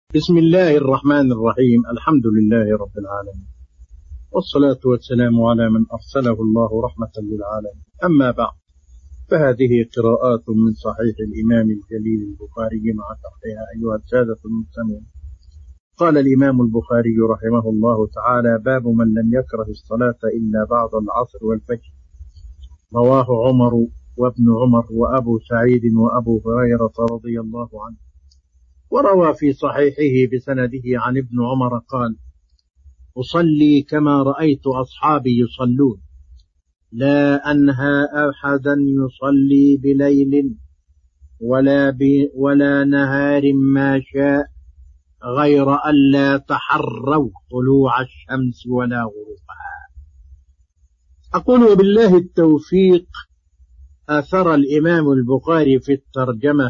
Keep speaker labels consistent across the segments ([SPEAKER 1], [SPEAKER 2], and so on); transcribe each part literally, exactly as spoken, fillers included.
[SPEAKER 1] بسم الله الرحمن الرحيم. الحمد لله رب العالمين، والصلاة والسلام على من أرسله الله رحمة للعالمين. أما بعد، فهذه قراءات من صحيح الإمام الجليل البخاري مع شرحها أيها السادة المستمعون. قال الإمام البخاري رحمه الله تعالى: باب من لم يكره الصلاة إلا بعد العصر والفجر. رواه عمر وابن عمر وأبو سعيد وأبو هريرة رضي الله عنه. وروى في صحيحه بسنده عن ابن عمر قال: أصلي كما رأيت أصحابي يصلون، لا أنهى أحدا يصلي بليل ولا, ب ولا نهار ما شاء، غير ألا تحروا طلوع الشمس ولا غروبها. أقول وبالله التوفيق. أثر الإمام البخاري في الترجمة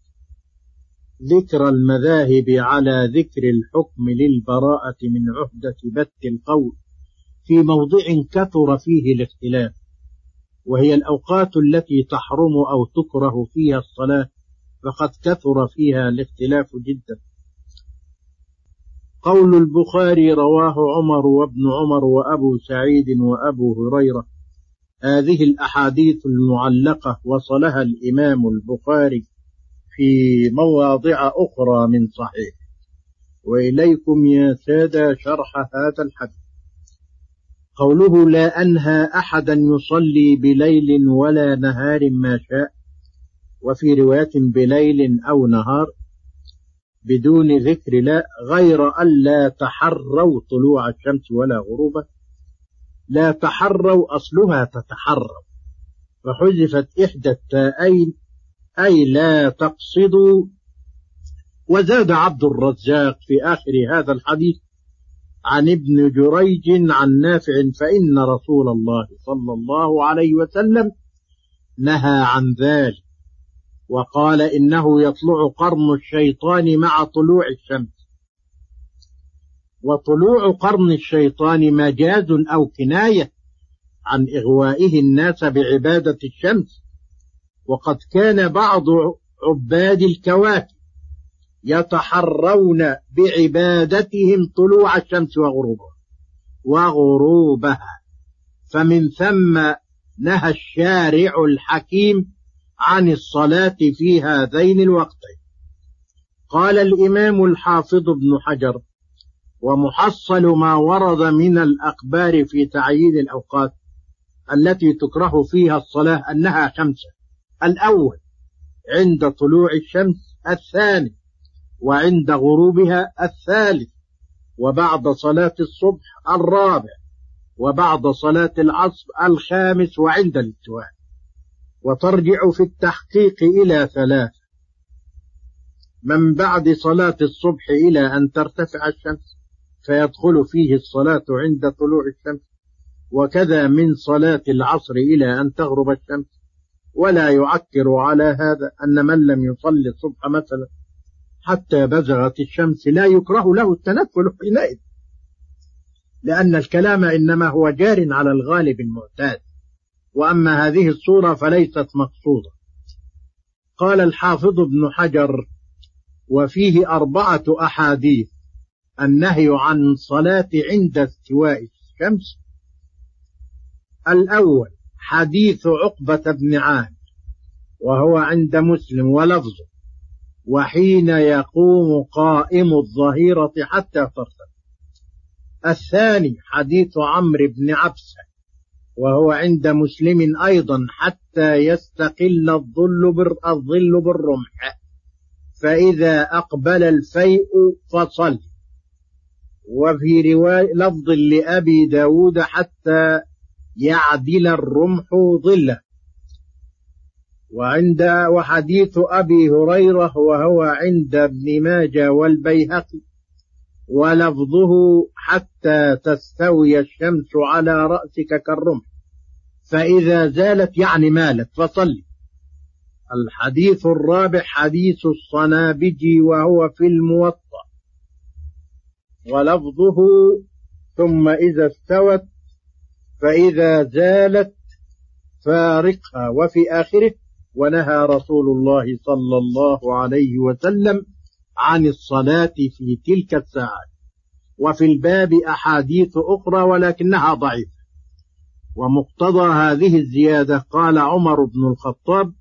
[SPEAKER 1] ذكر المذاهب على ذكر الحكم للبراءة من عهدة بت القول في موضع كثر فيه الاختلاف، وهي الأوقات التي تحرم أو تكره فيها الصلاة، فقد كثر فيها الاختلاف جدا. قول البخاري: رواه عمر وابن عمر وأبو سعيد وأبو هريرة. هذه الأحاديث المعلقة وصلها الإمام البخاري في مواضع أخرى من صحيح، وإليكم يا سادة شرح هذا الحديث. قوله: لا أنهى أحدا يصلي بليل ولا نهار ما شاء، وفي رواية بليل أو نهار بدون ذكر لا، غير ألا تحروا طلوع الشمس ولا غروبه. لا تحروا أصلها تتحروا، فحذفت إحدى التاءين أي لا تقصدوا. وزاد عبد الرزاق في آخر هذا الحديث عن ابن جريج عن نافع: فإن رسول الله صلى الله عليه وسلم نهى عن ذلك، وقال: إنه يطلع قرن الشيطان مع طلوع الشمس. وطلوع قرن الشيطان مجاز أو كناية عن إغوائه الناس بعبادة الشمس، وقد كان بعض عباد الكواكب يتحرون بعبادتهم طلوع الشمس وغروبها وغروبها فمن ثم نهى الشارع الحكيم عن الصلاة في هذين الوقتين. قال الإمام الحافظ ابن حجر: ومحصل ما ورد من الأخبار في تعيين الأوقات التي تكره فيها الصلاة أنها خمسة: الأول عند طلوع الشمس، الثاني وعند غروبها، الثالث وبعد صلاة الصبح، الرابع وبعد صلاة العصر، الخامس وعند الاستواء. وترجع في التحقيق إلى ثلاثة: من بعد صلاة الصبح إلى أن ترتفع الشمس فيدخل فيه الصلاة عند طلوع الشمس، وكذا من صلاة العصر إلى أن تغرب الشمس. ولا يعكر على هذا أن من لم يصلي الصبح مثلا حتى بزغت الشمس لا يكره له التنفل حينئذ، لأن الكلام إنما هو جار على الغالب المعتاد، وأما هذه الصورة فليست مقصودة. قال الحافظ ابن حجر: وفيه أربعة أحاديث: النهي عن صلاة عند استواء الشمس. الأول حديث عقبة بن عامر، وهو عند مسلم ولفظه: وحين يقوم قائم الظهيرة حتى ترتفع. الثاني حديث عمرو بن عبسة، وهو عند مسلم أيضا: حتى يستقل الظل بالرمح، فإذا أقبل الفيء فصل. وفي رواية لفظ لأبي داود: حتى يعدل الرمح ظله. وعند وحديث أبي هريرة، وهو عند ابن ماجه والبيهقي، ولفظه: حتى تستوي الشمس على رأسك كالرمح، فإذا زالت يعني مالت فصلي. الحديث الرابع حديث الصنابجي، وهو في الموطأ، ولفظه: ثم إذا استوت فإذا زالت فارقها. وفي آخره: ونهى رسول الله صلى الله عليه وسلم عن الصلاة في تلك الساعات. وفي الباب أحاديث أخرى ولكنها ضعيفة. ومقتضى هذه الزيادة قال عمر بن الخطاب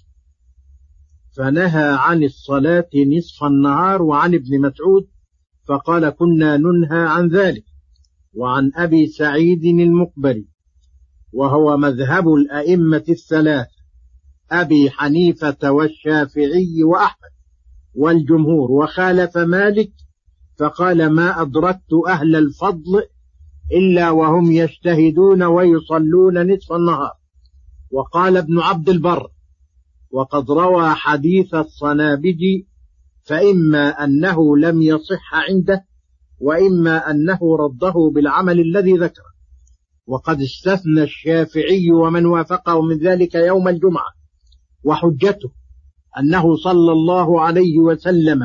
[SPEAKER 1] فنهى عن الصلاة نصف النهار، وعن ابن مسعود فقال كنا ننهى عن ذلك، وعن أبي سعيد المقبري وهو مذهب الأئمة الثلاثة أبي حنيفة والشافعي وأحمد والجمهور، وخالف مالك فقال ما أدركت أهل الفضل إلا وهم يجتهدون ويصلون نصف النهار. وقال ابن عبد البر وقد روى حديث الصنابجي فإما أنه لم يصح عنده وإما أنه رده بالعمل الذي ذكره. وقد استثنى الشافعي ومن وافقه من ذلك يوم الجمعة، وحجته أنه صلى الله عليه وسلم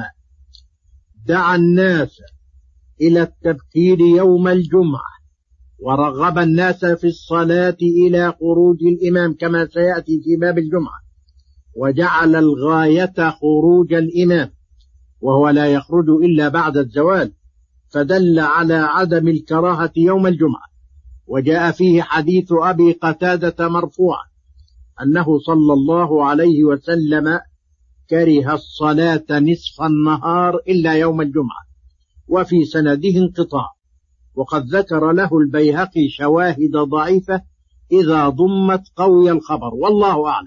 [SPEAKER 1] دعا الناس إلى التبكير يوم الجمعة ورغب الناس في الصلاة إلى خروج الإمام كما سيأتي في باب الجمعة، وجعل الغاية خروج الإمام وهو لا يخرج إلا بعد الزوال، فدل على عدم الكراهة يوم الجمعة. وجاء فيه حديث أبي قتادة مرفوعا أنه صلى الله عليه وسلم كره الصلاة نصف النهار إلا يوم الجمعة، وفي سنده انقطاع، وقد ذكر له البيهقي شواهد ضعيفة إذا ضمت قوي الخبر، والله أعلم.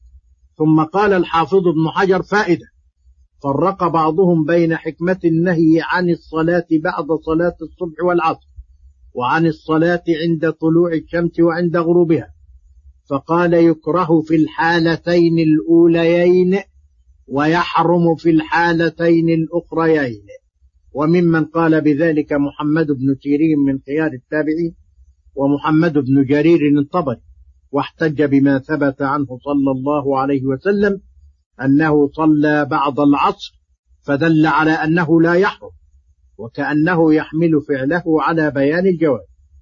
[SPEAKER 1] ثم قال الحافظ ابن حجر فائدة: فرق بعضهم بين حكمة النهي عن الصلاة بعد صلاة الصبح والعصر وعن الصلاة عند طلوع الشمس وعند غروبها، فقال يكره في الحالتين الأوليين ويحرم في الحالتين الأخريين. وممن قال بذلك محمد بن سيرين من خيار التابعين ومحمد بن جرير الطبري، واحتج بما ثبت عنه صلى الله عليه وسلم أنه صلى بعد العصر فدل على أنه لا يحرم، وكأنه يحمل فعله على بيان الجواز،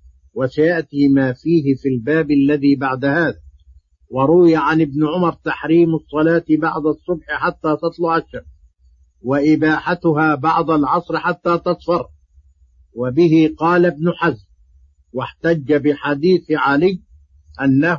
[SPEAKER 1] وسيأتي ما فيه في الباب الذي بعد هذا. وروي عن ابن عمر تحريم الصلاة بعد الصبح حتى تطلع الشمس، وإباحتها بعد العصر حتى تصفر، وبه قال ابن حزم، واحتج بحديث علي أنه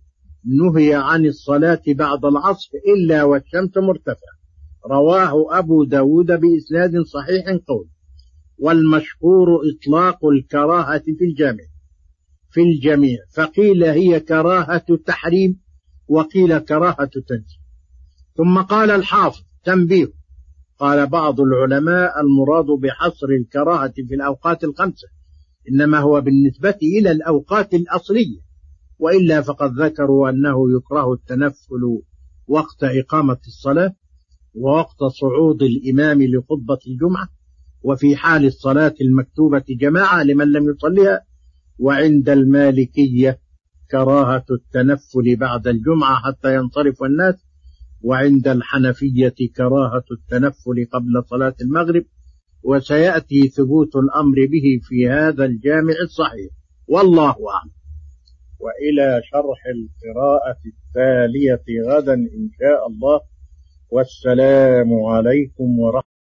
[SPEAKER 1] نهي عن الصلاة بعد العصر إلا والشمس مرتفعة، رواه أبو داود بإسناد صحيح قول. والمشهور إطلاق الكراهة في الجامع في الجميع، فقيل هي كراهة تحريم وقيل كراهة تنزيه. ثم قال الحافظ تنبيه، قال بعض العلماء المراد بحصر الكراهة في الأوقات الخمسة إنما هو بالنسبة إلى الأوقات الأصلية، وإلا فقد ذكروا أنه يكره التنفل وقت إقامة الصلاة ووقت صعود الإمام لخطبة الجمعة، وفي حال الصلاة المكتوبة جماعة لمن لم يصليها. وعند المالكية كراهة التنفل بعد الجمعة حتى ينصرف الناس، وعند الحنفية كراهة التنفل قبل صلاة المغرب، وسيأتي ثبوت الأمر به في هذا الجامع الصحيح، والله أعلم. وإلى شرح القراءة التالية غدا إن شاء الله، والسلام عليكم ورحمة الله.